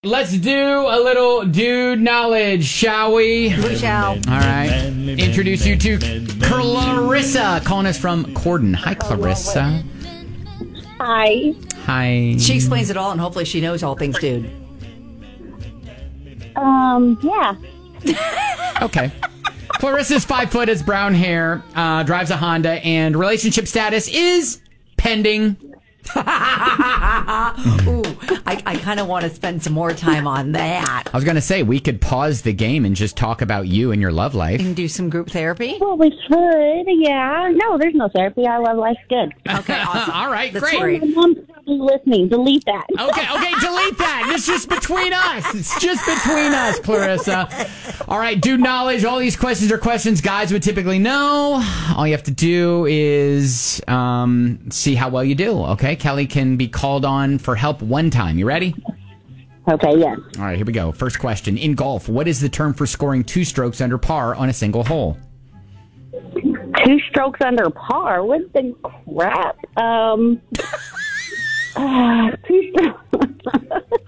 let's do a little dude knowledge, shall we? We shall. All right. Introduce you to Clarissa, calling us from Corden. Hi, Clarissa. Hi. Hi. She explains it all, and hopefully she knows all things dude. Yeah. Okay. Clarissa's 5 foot, has brown hair, drives a Honda, and relationship status is pending. Ooh, I kind of want to spend some more time on that. I was going to say, we could pause the game and just talk about you and your love life. And do some group therapy? Well, we could, yeah. No, there's no therapy. Our love life's good. Okay, awesome. All right, That's great. My mom's probably listening. Delete that. Okay, delete that. It's just between us. It's just between us, Clarissa. All right, dude knowledge. All these questions are questions guys would typically know. All you have to do is see how well you do, okay? Kelly can be called on for help one time. You ready? Okay, yes. All right, here we go. First question. In golf, what is the term for scoring 2 strokes under par on a single hole? 2 strokes under par. What the crap? 2 strokes.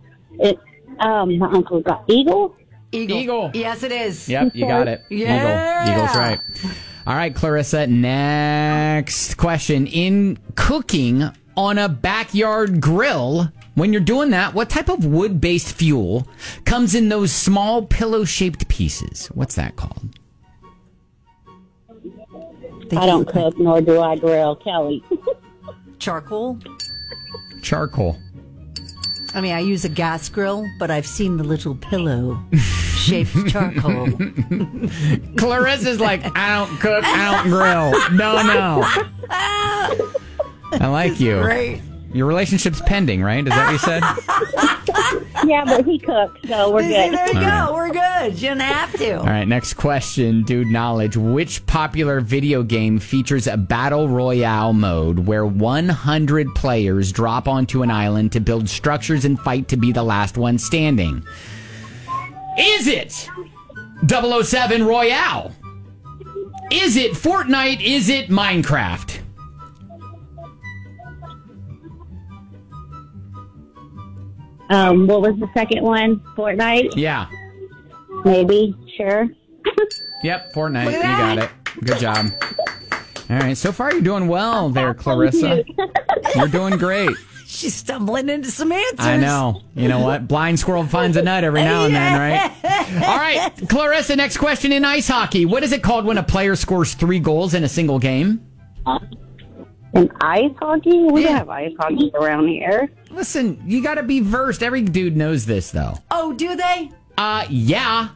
My uncle got Eagle. Eagle. Yes, it is. Yep, you got it. Yeah. Eagle's right. All right, Clarissa, next question. In cooking on a backyard grill, when you're doing that, what type of wood-based fuel comes in those small pillow-shaped pieces? What's that called? I don't cook, nor do I grill. Kelly. Charcoal? Charcoal. I mean, I use a gas grill, but I've seen the little pillow-shaped charcoal. Clarissa's like, I don't cook, I don't grill. No. I like you. Great. Your relationship's pending, right? Is that what you said? Yeah, but he cooks, so we're good. There you go. right. We're good. You don't have to. All right, next question, dude knowledge. Which popular video game features a battle royale mode where 100 players drop onto an island to build structures and fight to be the last one standing? Is it 007 Royale? Is it Fortnite? Is it Minecraft? What was the second one? Fortnite? Yeah. Maybe. Sure. Yep, Fortnite. Look You at got it. Good job. All right, so far you're doing well there, Clarissa. You're doing great. She's stumbling into some answers. I know. You know what? Blind squirrel finds a nut every now and then, right? All right, Clarissa, next question in ice hockey. What is it called when a player scores 3 goals in a single game? And ice hockey? We don't have ice hockey around here. Listen, you got to be versed. Every dude knows this, though. Oh, do they? Yeah.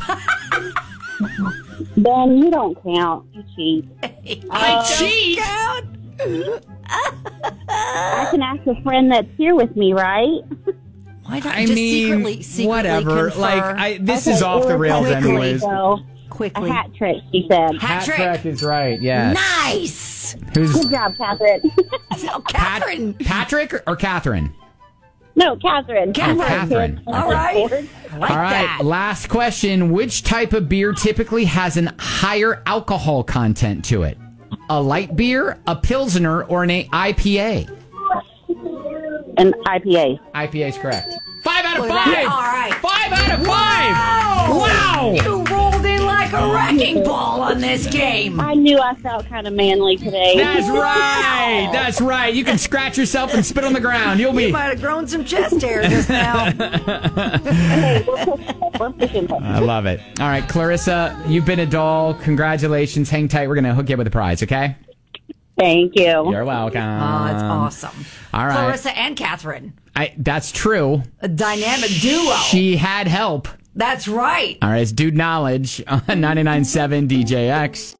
Ben, you don't count. You cheat. I cheat? I can ask a friend that's here with me, right? Why don't you I just mean, secretly whatever. confer? Like, this Okay, is off it the was rails quickly, anyways. So, Quickly. a hat trick, she said. Hat trick. trick is right, yes. Nice. Who's Good job, Catherine. So, Catherine. Patrick or Catherine? No, Catherine. Catherine. All right. I like All right, that. last question. Which type of beer typically has an higher alcohol content to it? A light beer, a Pilsner, or an IPA? An IPA. IPA is correct. 5 out of Look 5. at that. All right. 5 out of 5. Wow. You rolled in like a wrecking ball on this game. I knew I felt kind of manly today. That's right. That's right. You can scratch yourself and spit on the ground. You'll You be. might have grown some chest hair just now. Hey, we're pushing. I love it. All right, Clarissa, you've been a doll. Congratulations. Hang tight. We're going to hook you up with a prize, okay? Thank you. You're welcome. Oh, it's awesome. All right. Clarissa and Catherine. That's true. A dynamic duo. She had help. That's right. All right, it's Dude Knowledge on 99.7 DJX.